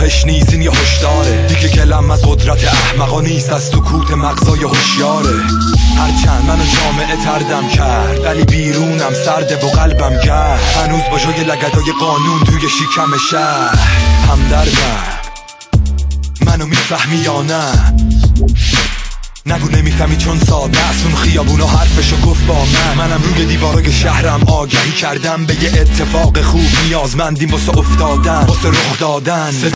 راهش نیست این یه هشداره دیگه گلم از قدرت احمقا نیست از سکوت مغزای هوشیاره هرچند منو جامعه تردم کرد ولی بیرونم سرده و قلبم گرد هنوز با جای لگدای قانون توی شکم شهر همدردم منو میفهمی یا نه نگو نمیفهمی چون ساده است اون خیابونا حرفشو گفت با منم روی دیوارای شهرم آگهی کردم به یه اتفاق خوب نیازمندیم واسه افتادن واسه رخ دادن